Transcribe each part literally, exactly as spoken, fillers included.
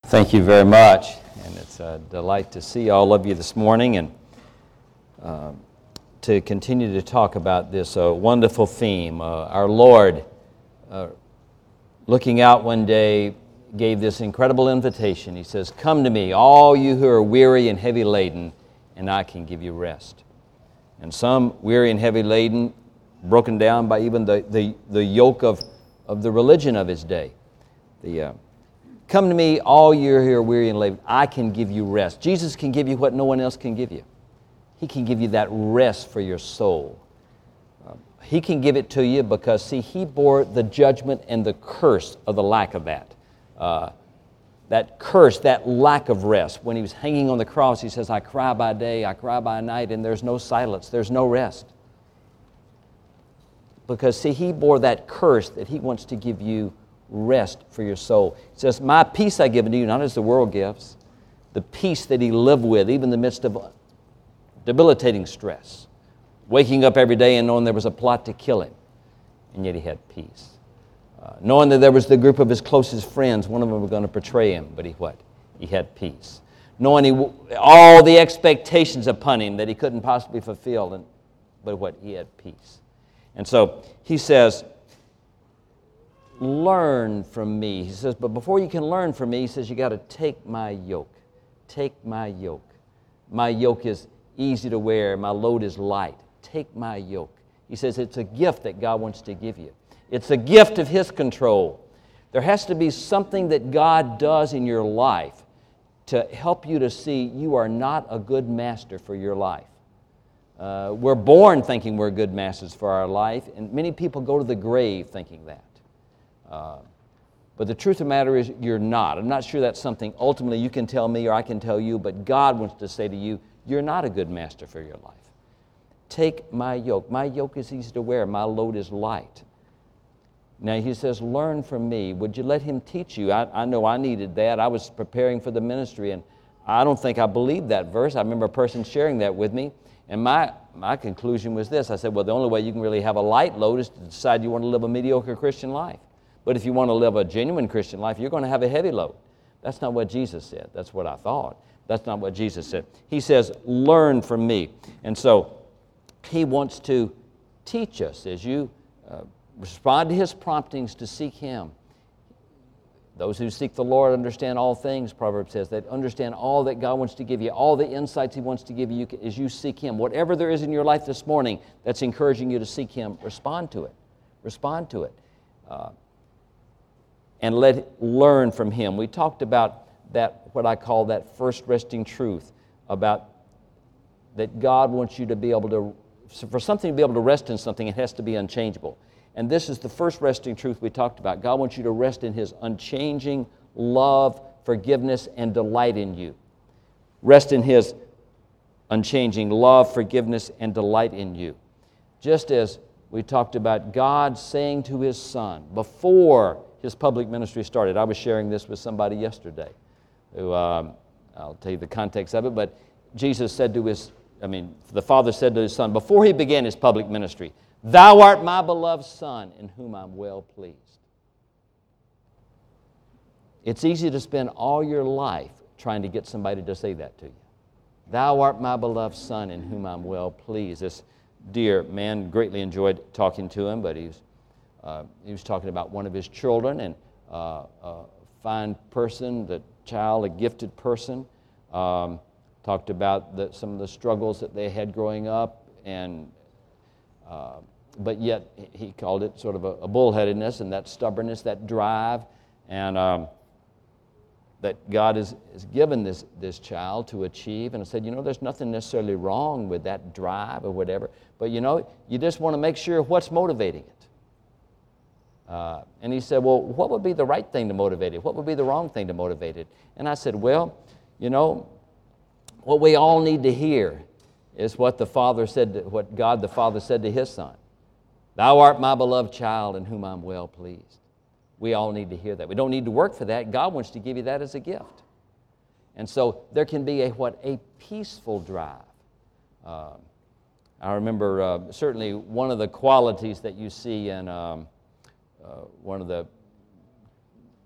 Thank you very much, and it's a delight to see all of you this morning and uh, to continue to talk about this uh, wonderful theme. Uh, our Lord, uh, looking out one day, gave this incredible invitation. He says, "Come to me, all you who are weary and heavy laden, and I can give you rest." And some weary and heavy laden, broken down by even the, the, the yoke of, of the religion of his day. The uh, Come to me, all you who are weary and laden, I can give you rest. Jesus can give you what no one else can give you. He can give you that rest for your soul. Uh, he can give it to you because, see, He bore the judgment and the curse of the lack of that. Uh, that curse, that lack of rest. When He was hanging on the cross, He says, I cry by day, I cry by night, and there's no silence, there's no rest. Because, see, He bore that curse that He wants to give you rest for your soul. He says, my peace I give unto you, not as the world gives. The peace that He lived with, even in the midst of debilitating stress. Waking up every day and knowing there was a plot to kill Him. And yet He had peace. Uh, knowing that there was the group of His closest friends, one of them was going to betray Him, but He what? He had peace. Knowing he, all the expectations upon Him that He couldn't possibly fulfill, and, but what? He had peace. And so He says, learn from me. He says, but before you can learn from me, He says, you got to take my yoke. Take my yoke. My yoke is easy to wear. My load is light. Take my yoke. He says it's a gift that God wants to give you. It's a gift of His control. There has to be something that God does in your life to help you to see you are not a good master for your life. Uh, we're born thinking we're good masters for our life, and many people go to the grave thinking that. Uh, but the truth of the matter is you're not. I'm not sure that's something ultimately you can tell me or I can tell you, but God wants to say to you, you're not a good master for your life. Take my yoke. My yoke is easy to wear. My load is light. Now He says, learn from me. Would you let Him teach you? I, I know I needed that. I was preparing for the ministry, and I don't think I believed that verse. I remember a person sharing that with me, and my, my conclusion was this. I said, well, the only way you can really have a light load is to decide you want to live a mediocre Christian life. But if you want to live a genuine Christian life, you're going to have a heavy load. That's not what Jesus said. That's what I thought. That's not what Jesus said. He says, learn from me. And so He wants to teach us as you uh, respond to His promptings to seek Him. Those who seek the Lord understand all things, Proverbs says. They understand all that God wants to give you, all the insights He wants to give you as you seek Him. Whatever there is in your life this morning that's encouraging you to seek Him, respond to it. Respond to it. Uh, and let learn from Him. We talked about that, what I call that first resting truth, about that God wants you to be able to, for something to be able to rest in something, it has to be unchangeable. And this is the first resting truth we talked about. God wants you to rest in His unchanging love, forgiveness, and delight in you. Rest in His unchanging love, forgiveness, and delight in you. Just as we talked about God saying to His Son before His public ministry started. I was sharing this with somebody yesterday who, um, I'll tell you the context of it, but Jesus said to His, I mean, the Father said to His Son, before He began His public ministry, thou art my beloved Son, in whom I'm well pleased. It's easy to spend all your life trying to get somebody to say that to you. Thou art my beloved Son, in whom I'm well pleased. This dear man, greatly enjoyed talking to him, but he's Uh, he was talking about one of his children, and uh, a fine person, the child, a gifted person. Um, talked about the, some of the struggles that they had growing up, and uh, but yet he called it sort of a, a bullheadedness and that stubbornness, that drive, and um, that God has, has given this, this child to achieve. And I said, you know, there's nothing necessarily wrong with that drive or whatever, but you know, you just want to make sure what's motivating it. Uh, and he said, well, what would be the right thing to motivate it? What would be the wrong thing to motivate it? And I said, well, you know, what we all need to hear is what the Father said, to, what God the Father said to His Son. Thou art my beloved child in whom I'm well pleased. We all need to hear that. We don't need to work for that. God wants to give you that as a gift. And so there can be a what? A peaceful drive. Uh, I remember uh, certainly one of the qualities that you see in um, Uh, one of the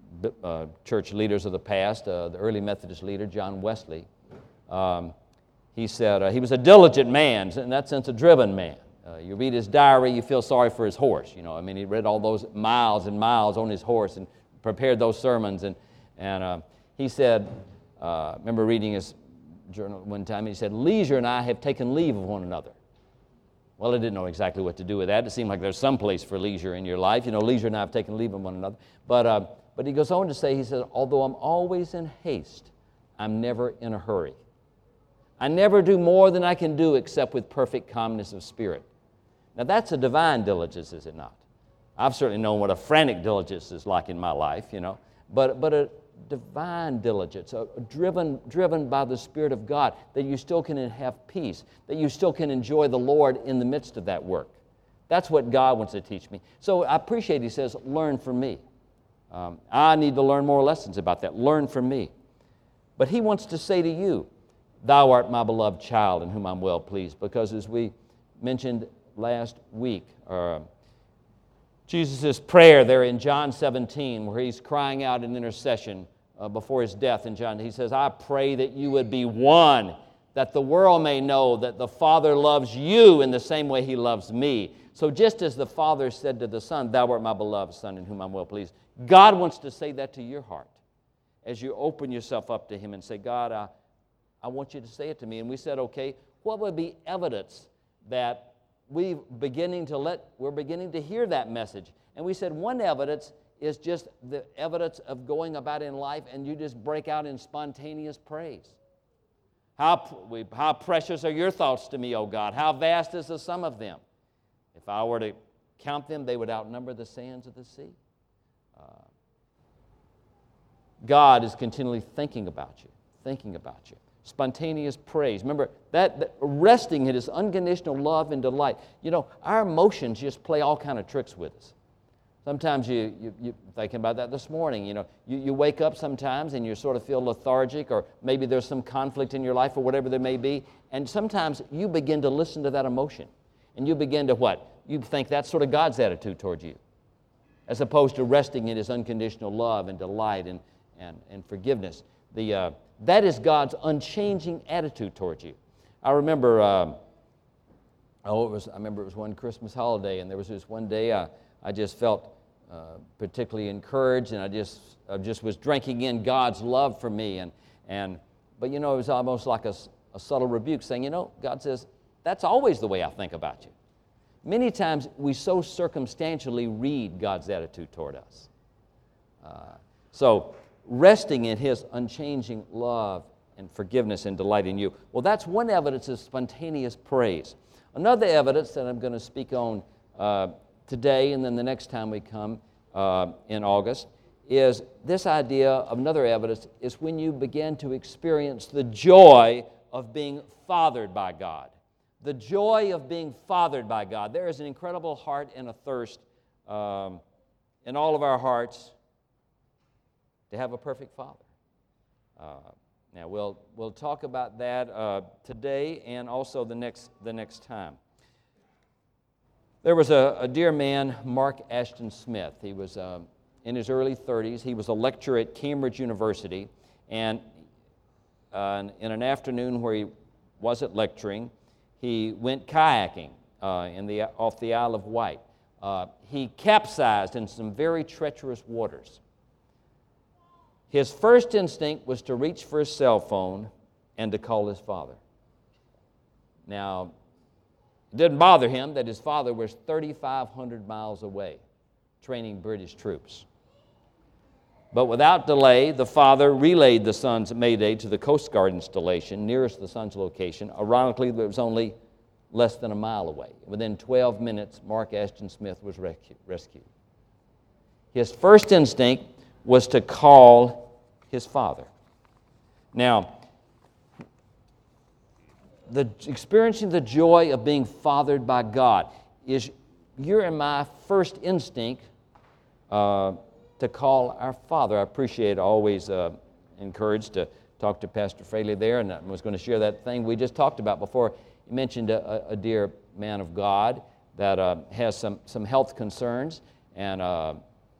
uh, church leaders of the past, uh, the early Methodist leader, John Wesley. Um, he said uh, he was a diligent man, in that sense a driven man. Uh, you read his diary, you feel sorry for his horse. You know, I mean, he read all those miles and miles on his horse and prepared those sermons. And, and uh, he said, uh, I remember reading his journal one time, he said, "Leisure and I have taken leave of one another." Well, I didn't know exactly what to do with that. It seemed like there's some place for leisure in your life. You know, leisure and I have taken leave of one another. But, uh, but he goes on to say, he said, "Although I'm always in haste, I'm never in a hurry. I never do more than I can do except with perfect calmness of spirit." Now, that's a divine diligence, is it not? I've certainly known what a frantic diligence is like in my life, you know, but, but a divine diligence, a, a driven, driven by the Spirit of God, that you still can have peace, that you still can enjoy the Lord in the midst of that work. That's what God wants to teach me. So I appreciate he says, learn from me. Um, I need to learn more lessons about that. Learn from me. But he wants to say to you, "Thou art my beloved child in whom I'm well pleased," because as we mentioned last week, uh, Jesus' prayer there in John seventeen, where he's crying out in intercession uh, before his death in John, he says, "I pray that you would be one, that the world may know that the Father loves you in the same way he loves me." So just as the Father said to the Son, "Thou art my beloved Son in whom I'm well pleased," God wants to say that to your heart as you open yourself up to him and say, "God, I, I want you to say it to me." And we said, okay, what would be evidence that we beginning to let, we're beginning to hear that message? And we said one evidence is just the evidence of going about in life and you just break out in spontaneous praise. How, we, how precious are your thoughts to me, O God? How vast is the sum of them? If I were to count them, they would outnumber the sands of the sea. Uh, God is continually thinking about you, thinking about you. Spontaneous praise. Remember, that, that resting in his unconditional love and delight. You know, our emotions just play all kind of tricks with us. Sometimes you, you, you thinking about that this morning, you know, you, you wake up sometimes and you sort of feel lethargic, or maybe there's some conflict in your life or whatever there may be, and sometimes you begin to listen to that emotion. And you begin to what? You think that's sort of God's attitude toward you, as opposed to resting in his unconditional love and delight and, and, and forgiveness. The, uh, that is God's unchanging attitude towards you. I remember, uh, oh, it was, I remember it was one Christmas holiday, and there was this one day I, I just felt uh, particularly encouraged, and I just, I just was drinking in God's love for me. And, and, but, you know, it was almost like a, a subtle rebuke saying, you know, God says, that's always the way I think about you. Many times we so circumstantially read God's attitude toward us. Uh, so, resting in his unchanging love and forgiveness and delight in you. Well, that's one evidence of spontaneous praise. Another evidence that I'm going to speak on uh, today and then the next time we come uh, in August is this idea of another evidence is when you begin to experience the joy of being fathered by God. The joy of being fathered by God. There is an incredible heart and a thirst um, in all of our hearts to have a perfect Father. Uh, now, we'll, we'll talk about that uh, today and also the next, the next time. There was a, a dear man, Mark Ashton Smith. He was uh, in his early thirties. He was a lecturer at Cambridge University, and uh, in an afternoon where he wasn't lecturing, he went kayaking uh, in the, off the Isle of Wight. Uh, he capsized in some very treacherous waters. His first instinct was to reach for his cell phone and to call his father. Now, it didn't bother him that his father was thirty-five hundred miles away training British troops. But without delay, the father relayed the son's mayday to the Coast Guard installation nearest the son's location. Ironically, it was only less than a mile away. Within twelve minutes, Mark Ashton Smith was rescued. His first instinct was to call his father. Now, the experiencing the joy of being fathered by God is your and my first instinct uh, to call our Father. I appreciate always uh, encouraged to talk to Pastor Fraley there, and I was going to share that thing we just talked about before. He mentioned a, a dear man of God that uh, has some, some health concerns, and uh,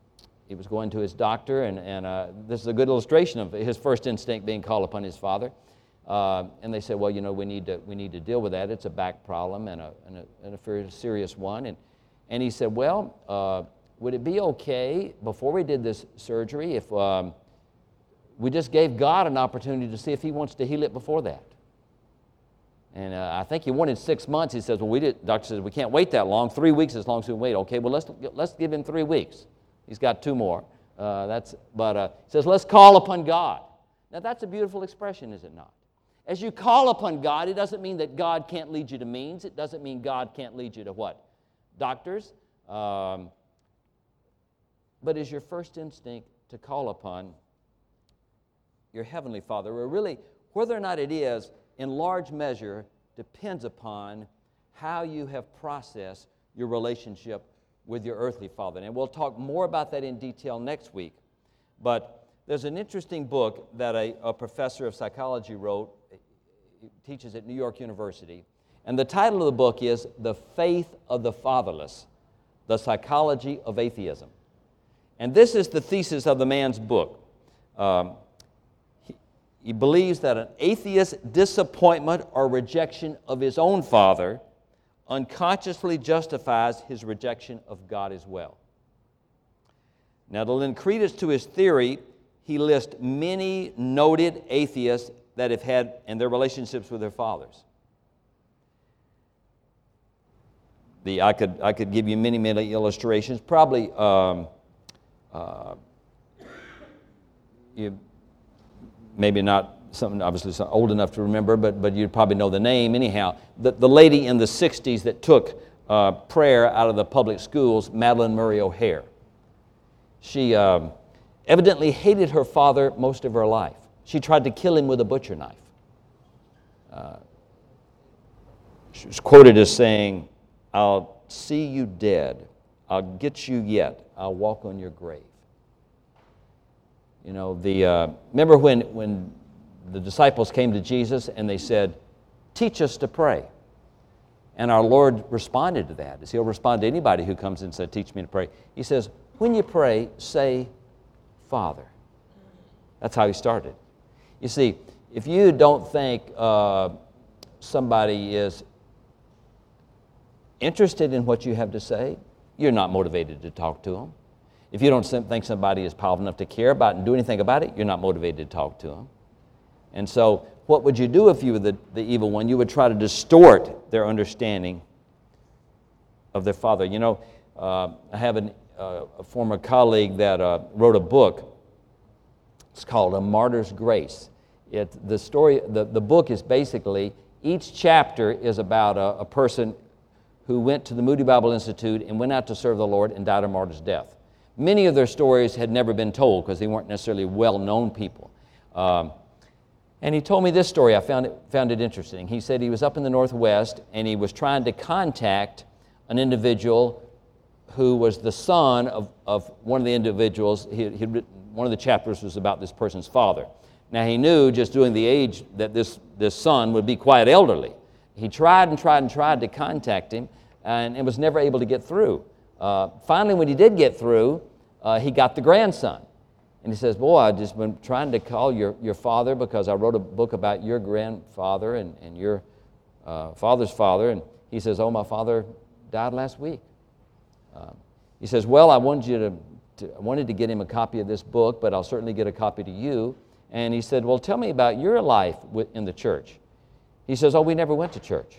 he was going to his doctor, and, and uh, this is a good illustration of his first instinct being called upon his father. Uh, and they said, well, you know, we need to we need to deal with that. It's a back problem and a and a, and a very serious one. And and he said, well, uh, would it be okay before we did this surgery if um, we just gave God an opportunity to see if He wants to heal it before that? And uh, I think he wanted six months. He says, well, we did. Doctor says we can't wait that long. Three weeks as long as we wait. Okay, well let's let's give him three weeks. He's got two more. Uh, that's but uh, he says let's call upon God. Now that's a beautiful expression, is it not? As you call upon God, it doesn't mean that God can't lead you to means. It doesn't mean God can't lead you to what? Doctors. Um, but is your first instinct to call upon your Heavenly Father? Or really, whether or not it is, in large measure, depends upon how you have processed your relationship with your earthly father. And we'll talk more about that in detail next week. But there's an interesting book that a, a professor of psychology wrote. He teaches at New York University. And the title of the book is The Faith of the Fatherless, The Psychology of Atheism. And this is the thesis of the man's book. Um, he, he believes that an atheist's disappointment or rejection of his own father unconsciously justifies his rejection of God as well. Now, to lend credence to his theory, he lists many noted atheists that have had in their relationships with their fathers. The, I could I could give you many, many illustrations. Probably um, uh, you maybe not something obviously not old enough to remember, but but you'd probably know the name anyhow. The the lady in the sixties that took uh, prayer out of the public schools, Madalyn Murray O'Hair. She um, evidently hated her father most of her life. She tried to kill him with a butcher knife. Uh, she was quoted as saying, "I'll see you dead. I'll get you yet. I'll walk on your grave." You know, the uh, remember when when the disciples came to Jesus and they said, "Teach us to pray." And our Lord responded to that, as He'll respond to anybody who comes and said, "Teach me to pray." He says, "When you pray, say, Father." That's how He started. You see, if you don't think uh, somebody is interested in what you have to say, you're not motivated to talk to them. If you don't think somebody is powerful enough to care about and do anything about it, you're not motivated to talk to them. And so, what would you do if you were the, the evil one? You would try to distort their understanding of their father. You know, uh, I have an, uh, a former colleague that uh, wrote a book. It's called A Martyr's Grace. It, the story, the, the book is basically, each chapter is about a, a person who went to the Moody Bible Institute and went out to serve the Lord and died a martyr's death. Many of their stories had never been told because they weren't necessarily well-known people. Um, and he told me this story. I found it, found it interesting. He said he was up in the Northwest and he was trying to contact an individual who was the son of, of one of the individuals. He, he'd written, one of the chapters was about this person's father. Now he knew, just doing the age, that this, this son would be quite elderly. He tried and tried and tried to contact him and, and was never able to get through. Uh, finally, when he did get through, uh, he got the grandson. And he says, "Boy, I've just been trying to call your, your father because I wrote a book about your grandfather and, and your uh, father's father." And he says, "Oh, my father died last week." Uh, he says, "Well, I wanted you to, to, I wanted to get him a copy of this book, but I'll certainly get a copy to you." And he said, "Well, tell me about your life in the church." He says, "Oh, we never went to church."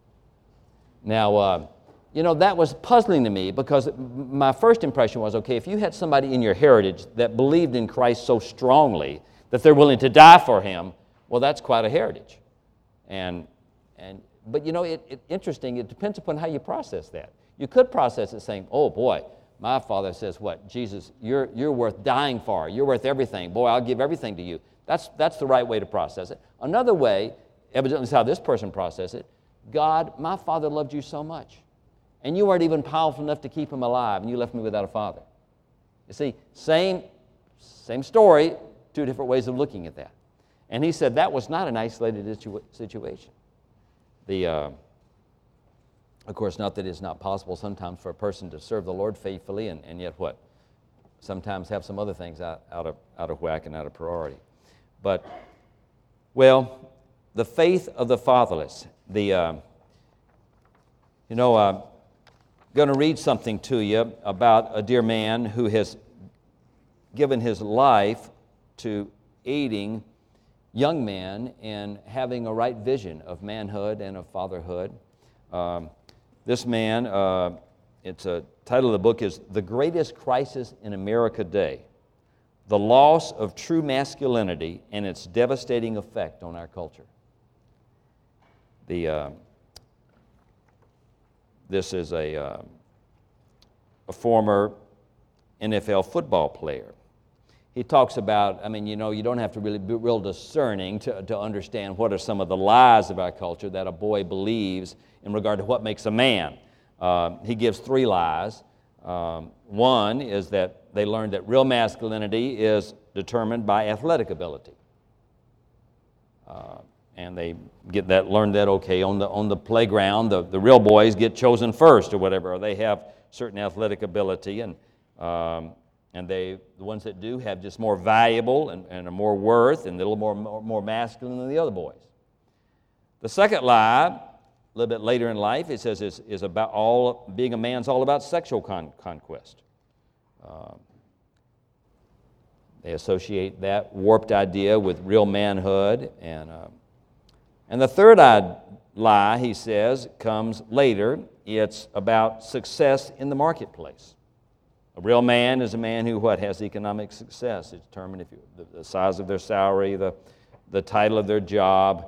Now, uh, you know, that was puzzling to me because my first impression was, okay, if you had somebody in your heritage that believed in Christ so strongly that they're willing to die for Him, well, that's quite a heritage. And, and, but, you know, it, it, interesting, it depends upon how you process that. You could process it saying, "Oh, boy, my father says what? Jesus, you're, you're worth dying for. You're worth everything. Boy, I'll give everything to you." That's, that's the right way to process it. Another way, evidently is how this person processed it: "God, my father loved you so much, and you weren't even powerful enough to keep him alive, and you left me without a father." You see, same, same story, two different ways of looking at that. And he said that was not an isolated situa- situation. The, uh, of course, not that it's not possible sometimes for a person to serve the Lord faithfully and, and yet what? sometimes have some other things out, out, of, out of whack and out of priority. But, well, the faith of the fatherless. The, uh, you know, I'm going to read something to you about a dear man who has given his life to aiding young men in having a right vision of manhood and of fatherhood. Um, this man, uh, it's a title of the book is The Greatest Crisis in America Today: The Loss of True Masculinity and Its Devastating Effect on Our Culture. The, uh, this is a, uh, a former N F L football player. He talks about, I mean, you know, you don't have to really be real discerning to, to understand what are some of the lies of our culture that a boy believes in regard to what makes a man. Uh, he gives three lies. Um, one is that they learned that real masculinity is determined by athletic ability. Uh, and they get that, learn that, okay, on the, on the playground, the, the real boys get chosen first or whatever, or they have certain athletic ability, and um, And they, the ones that do have just more valuable and, and are more worth and a little more, more, more masculine than the other boys. The second lie, a little bit later in life, it says is, is about all, being a man's all about sexual con- conquest. Um, they associate that warped idea with real manhood. And, uh, and the third lie, he says, comes later. It's about success in the marketplace. A real man is a man who, what, has economic success. It's determined if you, the, the size of their salary, the, the title of their job.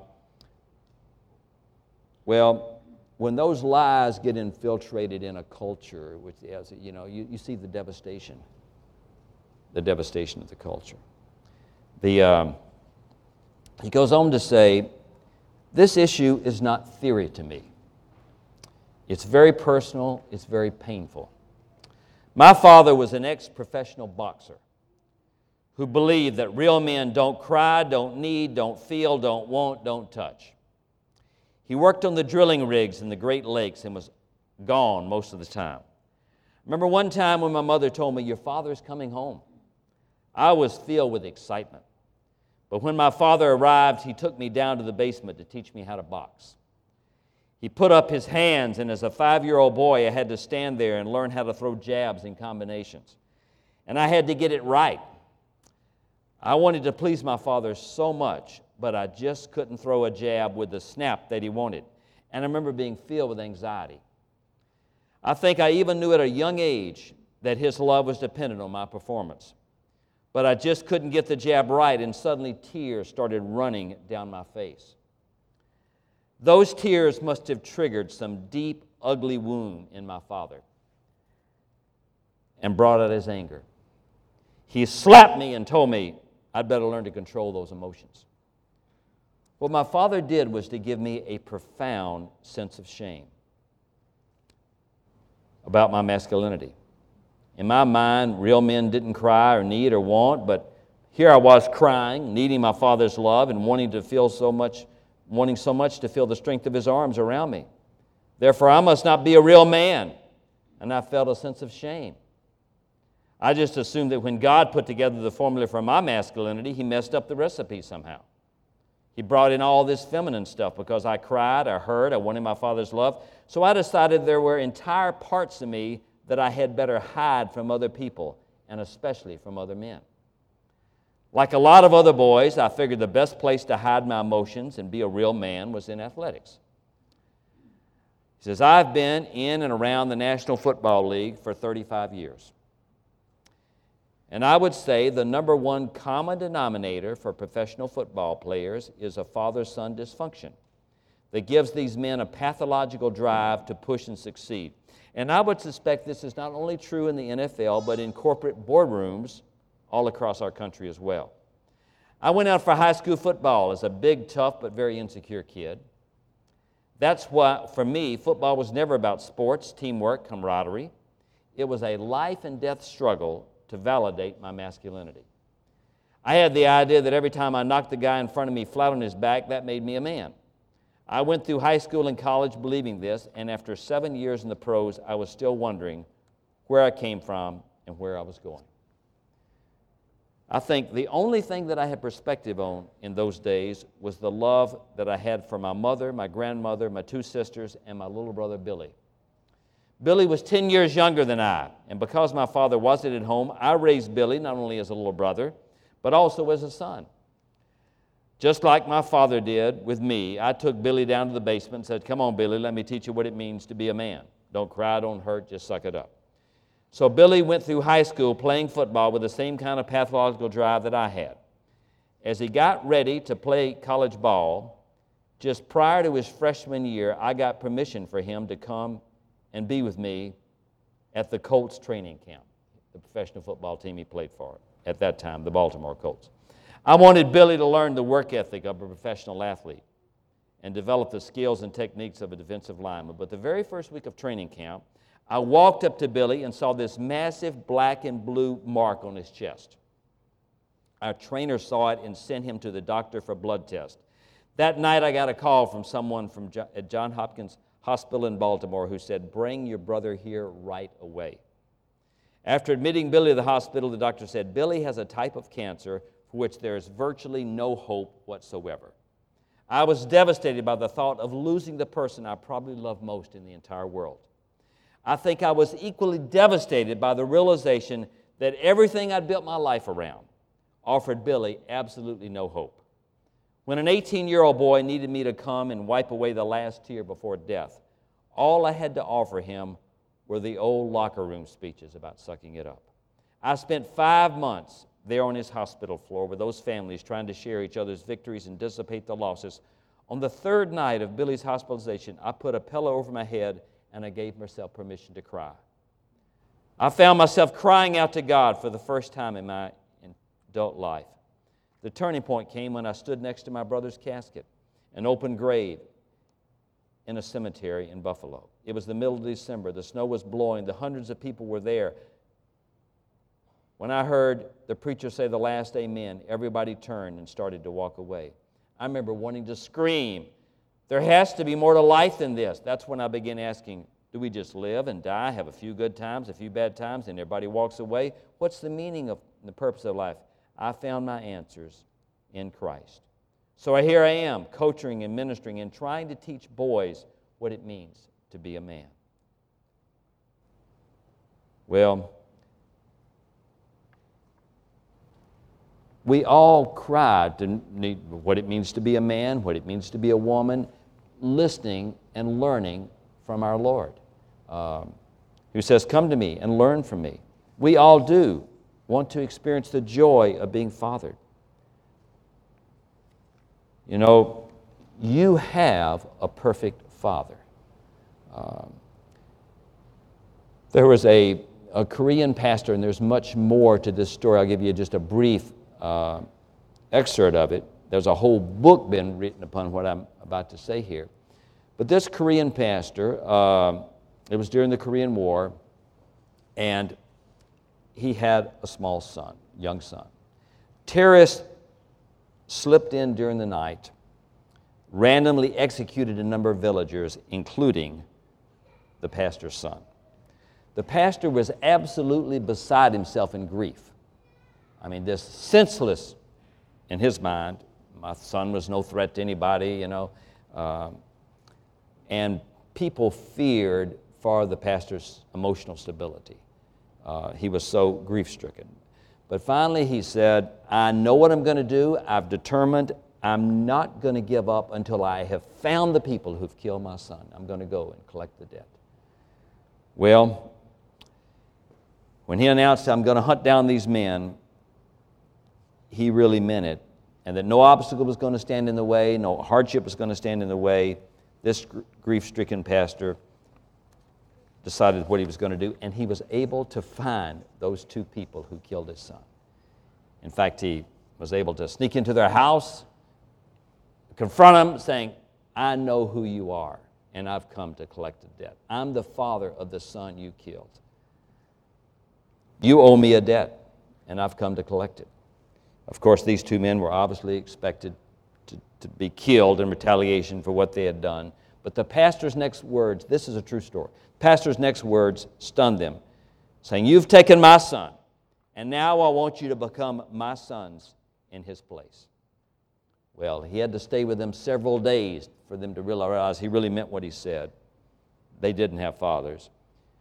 Well, when those lies get infiltrated in a culture, which has, you know, you, you see the devastation, the devastation of the culture. The, um, he goes on to say, this issue is not theory to me. It's very personal, it's very painful. My father was an ex-professional boxer who believed that real men don't cry, don't need, don't feel, don't want, don't touch. He worked on the drilling rigs in the Great Lakes and was gone most of the time. Remember one time when my mother told me, your father's coming home. I was filled with excitement. But when my father arrived, he took me down to the basement to teach me how to box. He put up his hands, and as a five-year-old boy, I had to stand there and learn how to throw jabs and combinations. And I had to get it right. I wanted to please my father so much, but I just couldn't throw a jab with the snap that he wanted. And I remember being filled with anxiety. I think I even knew at a young age that his love was dependent on my performance. But I just couldn't get the jab right, and suddenly tears started running down my face. Those tears must have triggered some deep, ugly wound in my father and brought out his anger. He slapped me and told me I'd better learn to control those emotions. What my father did was to give me a profound sense of shame about my masculinity. In my mind, real men didn't cry or need or want, but here I was crying, needing my father's love and wanting to feel so much wanting so much to feel the strength of his arms around me. Therefore, I must not be a real man. And I felt a sense of shame. I just assumed that when God put together the formula for my masculinity, he messed up the recipe somehow. He brought in all this feminine stuff because I cried, I hurt, I wanted my father's love. So I decided there were entire parts of me that I had better hide from other people, and especially from other men. Like a lot of other boys, I figured the best place to hide my emotions and be a real man was in athletics. He says, I've been in and around the National Football League for thirty-five years. And I would say the number one common denominator for professional football players is a father-son dysfunction that gives these men a pathological drive to push and succeed. And I would suspect this is not only true in the N F L, but in corporate boardrooms all across our country as well. I went out for high school football as a big, tough, but very insecure kid. That's why, for me, football was never about sports, teamwork, camaraderie. It was a life and death struggle to validate my masculinity. I had the idea that every time I knocked the guy in front of me flat on his back, that made me a man. I went through high school and college believing this, and after seven years in the pros, I was still wondering where I came from and where I was going. I think the only thing that I had perspective on in those days was the love that I had for my mother, my grandmother, my two sisters, and my little brother Billy. Billy was ten years younger than I, and because my father wasn't at home, I raised Billy not only as a little brother, but also as a son. Just like my father did with me, I took Billy down to the basement and said, "Come on, Billy, let me teach you what it means to be a man. Don't cry, don't hurt, just suck it up." So Billy went through high school playing football with the same kind of pathological drive that I had. As he got ready to play college ball, just prior to his freshman year, I got permission for him to come and be with me at the Colts training camp, the professional football team he played for at that time, the Baltimore Colts. I wanted Billy to learn the work ethic of a professional athlete and develop the skills and techniques of a defensive lineman. But the very first week of training camp, I walked up to Billy and saw this massive black and blue mark on his chest. Our trainer saw it and sent him to the doctor for a blood test. That night I got a call from someone from jo- at Johns Hopkins Hospital in Baltimore who said, "Bring your brother here right away." After admitting Billy to the hospital, the doctor said, "Billy has a type of cancer for which there is virtually no hope whatsoever." I was devastated by the thought of losing the person I probably loved most in the entire world. I think I was equally devastated by the realization that everything I'd built my life around offered Billy absolutely no hope. When an eighteen-year-old boy needed me to come and wipe away the last tear before death, all I had to offer him were the old locker room speeches about sucking it up. I spent five months there on his hospital floor with those families trying to share each other's victories and dissipate the losses. On the third night of Billy's hospitalization, I put a pillow over my head and I gave myself permission to cry. I found myself crying out to God for the first time in my adult life. The turning point came when I stood next to my brother's casket, an open grave in a cemetery in Buffalo. It was the middle of December. The snow was blowing. The hundreds of people were there. When I heard the preacher say the last amen, everybody turned and started to walk away. I remember wanting to scream, "There has to be more to life than this." That's when I began asking, do we just live and die, have a few good times, a few bad times, and everybody walks away? What's the meaning of the purpose of life? I found my answers in Christ. So here I am, coaching and ministering and trying to teach boys what it means to be a man. Well, we all cry to need what it means to be a man, what it means to be a woman, listening and learning from our Lord, um, who says, "Come to me and learn from me." We all do want to experience the joy of being fathered. You know, you have a perfect father. Um, there was a, a Korean pastor, and there's much more to this story. I'll give you just a brief uh, excerpt of it. There's a whole book been written upon what I'm about to say here. But this Korean pastor, uh, it was during the Korean War, and he had a small son, young son. Terrorists slipped in during the night, randomly executed a number of villagers, including the pastor's son. The pastor was absolutely beside himself in grief. I mean, this senseless, in his mind, my son was no threat to anybody, you know, uh, and people feared for the pastor's emotional stability. Uh, he was so grief-stricken. But finally he said, "I know what I'm going to do. I've determined I'm not going to give up until I have found the people who've killed my son. I'm going to go and collect the debt." Well, when he announced, "I'm going to hunt down these men," he really meant it, and that no obstacle was going to stand in the way, no hardship was going to stand in the way. This grief-stricken pastor decided what he was going to do, and he was able to find those two people who killed his son. In fact, he was able to sneak into their house, confront them, saying, "I know who you are, and I've come to collect the debt. I'm the father of the son you killed. You owe me a debt, and I've come to collect it." Of course, these two men were obviously expected to, to be killed in retaliation for what they had done. But the pastor's next words, this is a true story, the pastor's next words stunned them, saying, "You've taken my son, and now I want you to become my sons in his place. Well, he had to stay with them several days for them to realize he really meant what he said. They didn't have fathers.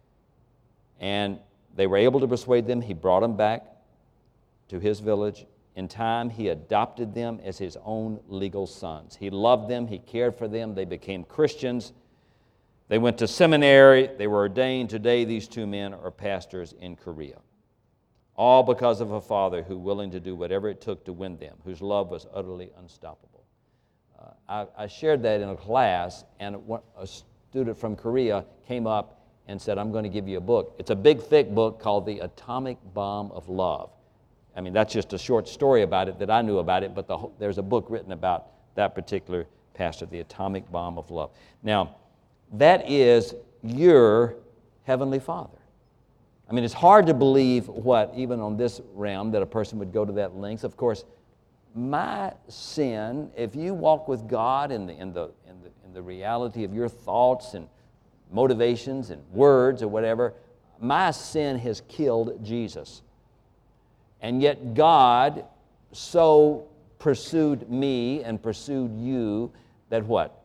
And they were able to persuade them. He brought them back to his village. In time, he adopted them as his own legal sons. He loved them. He cared for them. They became Christians. They went to seminary. They were ordained. Today, these two men are pastors in Korea. All because of a father who was willing to do whatever it took to win them, whose love was utterly unstoppable. Uh, I, I shared that in a class, and a student from Korea came up and said, I'm going to give you a book. It's a big, thick book called The Atomic Bomb of Love. I mean, that's just a short story about it that I knew about it, but the, there's a book written about that particular pastor, The Atomic Bomb of Love. Now, that is your Heavenly Father. I mean, it's hard to believe what, even on this realm, that a person would go to that length. Of course, my sin, if you walk with God in the, in the, in the, in the reality of your thoughts and motivations and words or whatever, my sin has killed Jesus. And yet God so pursued me and pursued you that what?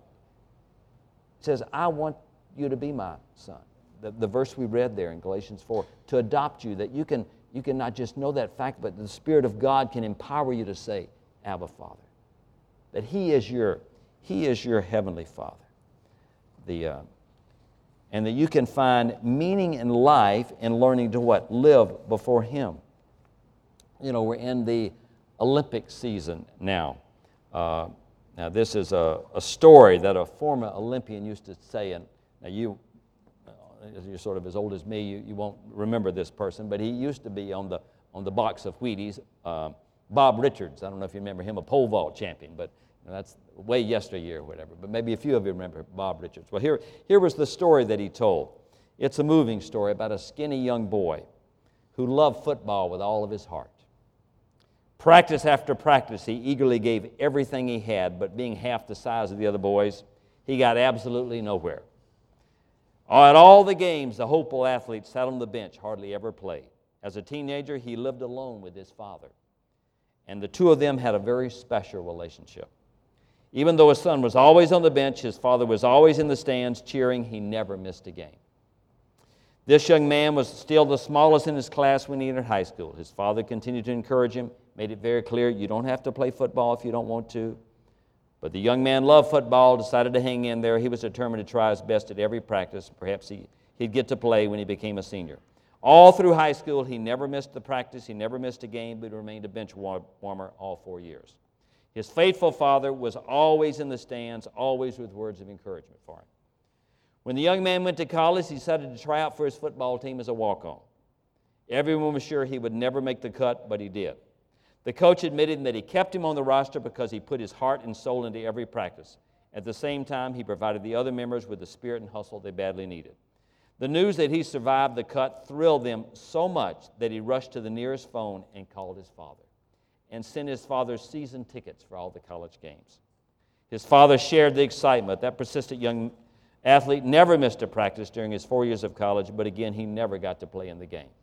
It says, I want you to be my son. The, the verse we read there in Galatians four, to adopt you, that you can, you can not just know that fact, but the Spirit of God can empower you to say, Abba, Father. That He is your, He is your Heavenly Father. The, uh, and that you can find meaning in life in learning to what? Live before Him. You know, we're in the Olympic season now. Uh, now, this is a, a story that a former Olympian used to say, and now you, you're sort of as old as me, you, you won't remember this person, but he used to be on the, on the box of Wheaties. Uh, Bob Richards, I don't know if you remember him, a pole vault champion, but you know, that's way yesteryear or whatever, but maybe a few of you remember Bob Richards. Well, here, here was the story that he told. It's a moving story about a skinny young boy who loved football with all of his heart. Practice after practice, he eagerly gave everything he had, but being half the size of the other boys, he got absolutely nowhere. At all the games, the hopeful athlete sat on the bench, hardly ever played. As a teenager, he lived alone with his father, and the two of them had a very special relationship. Even though his son was always on the bench, his father was always in the stands cheering. He never missed a game. This young man was still the smallest in his class when he entered high school. His father continued to encourage him, made it very clear, you don't have to play football if you don't want to. But the young man loved football, decided to hang in there. He was determined to try his best at every practice. Perhaps he, he'd get to play when he became a senior. All through high school, he never missed the practice. He never missed a game, but he remained a bench warmer all four years. His faithful father was always in the stands, always with words of encouragement for him. When the young man went to college, he decided to try out for his football team as a walk-on. Everyone was sure he would never make the cut, but he did. The coach admitted that he kept him on the roster because he put his heart and soul into every practice. At the same time, he provided the other members with the spirit and hustle they badly needed. The news that he survived the cut thrilled them so much that he rushed to the nearest phone and called his father and sent his father season tickets for all the college games. His father shared the excitement. That persistent young athlete never missed a practice during his four years of college, but again, he never got to play in the game.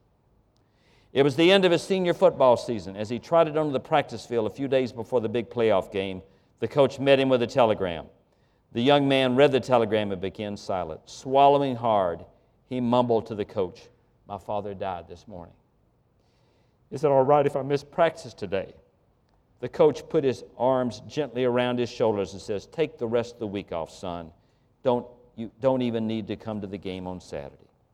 It was the end of his senior football season. As he trotted onto the practice field a few days before the big playoff game, the coach met him with a telegram. The young man read the telegram and began silent. Swallowing hard, he mumbled to the coach, "My father died this morning." "Is it all right if I miss practice today?" The coach put his arms gently around his shoulders and says, "Take the rest of the week off, son. Don't, you don't even need to come to the game on Saturday."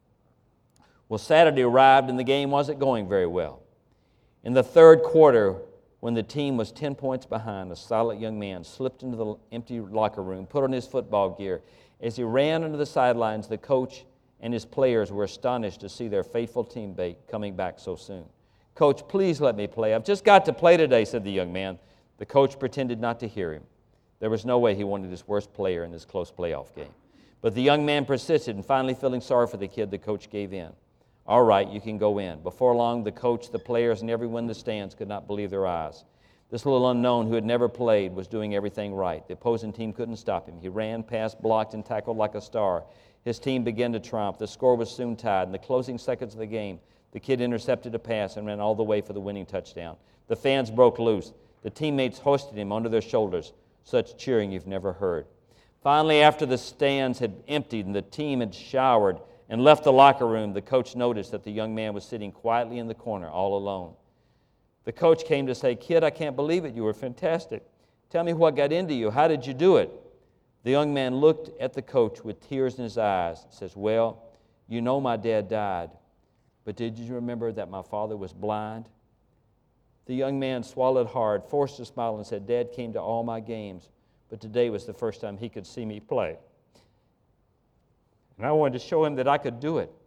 Well, Saturday arrived and the game wasn't going very well. In the third quarter, when the team was ten points behind, a silent young man slipped into the empty locker room, put on his football gear. As he ran into the sidelines, the coach and his players were astonished to see their faithful teammate coming back so soon. "Coach, please let me play. I've just got to play today," said the young man. The coach pretended not to hear him. There was no way he wanted his worst player in this close playoff game. But the young man persisted, and finally feeling sorry for the kid, the coach gave in. "All right, you can go in." Before long, the coach, the players, and everyone in the stands could not believe their eyes. This little unknown who had never played was doing everything right. The opposing team couldn't stop him. He ran, passed, blocked, and tackled like a star. His team began to triumph. The score was soon tied. In the closing seconds of the game, The kid intercepted a pass and ran all the way for the winning touchdown. The fans broke loose. The teammates hoisted him onto their shoulders. Such cheering you've never heard. Finally, after the stands had emptied and the team had showered and left the locker room, the coach noticed that the young man was sitting quietly in the corner, all alone. The coach came to say, "Kid, I can't believe it. You were fantastic. Tell me what got into you. How did you do it?" The young man looked at the coach with tears in his eyes and says, "Well, you know my dad died, but did you remember that my father was blind?" The young man swallowed hard, forced a smile, and said, "Dad came to all my games, but today was the first time he could see me play. And I wanted to show him that I could do it."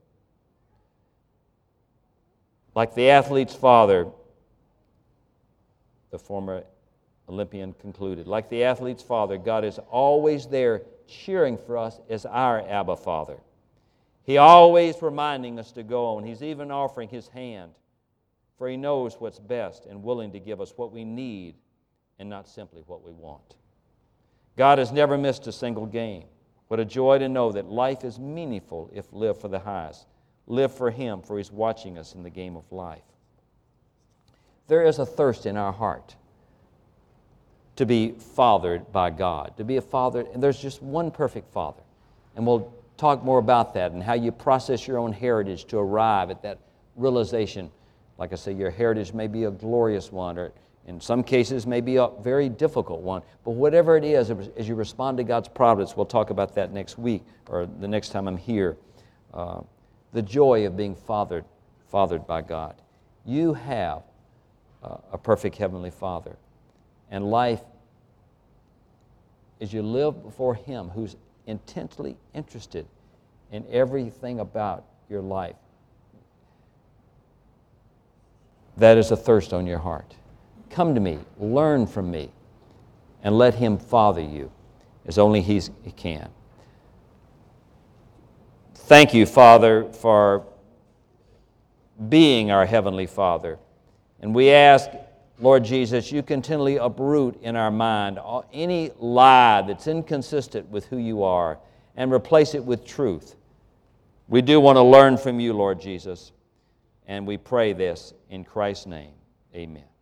Like the athlete's father, the former Olympian concluded, like the athlete's father, God is always there cheering for us as our Abba Father. He always reminding us to go, and He's even offering His hand, for He knows what's best and willing to give us what we need and not simply what we want. God has never missed a single game. What a joy to know that life is meaningful if lived for the highest. Live for Him, for He's watching us in the game of life. There is a thirst in our heart to be fathered by God, to be a father, and there's just one perfect father. And we'll talk more about that and how you process your own heritage to arrive at that realization. Like I say, your heritage may be a glorious one, or in some cases may be a very difficult one, but whatever it is, as you respond to God's providence, we'll talk about that next week or the next time I'm here, uh, the joy of being fathered, fathered by God. You have uh, a perfect Heavenly Father. And life, as you live before Him, who's intensely interested in everything about your life, that is a thirst on your heart. Come to me, learn from me, and let Him father you as only He's, He can. Thank you, Father, for being our Heavenly Father. And we ask, Lord Jesus, you continually uproot in our mind any lie that's inconsistent with who you are and replace it with truth. We do want to learn from you, Lord Jesus, and we pray this in Christ's name. Amen.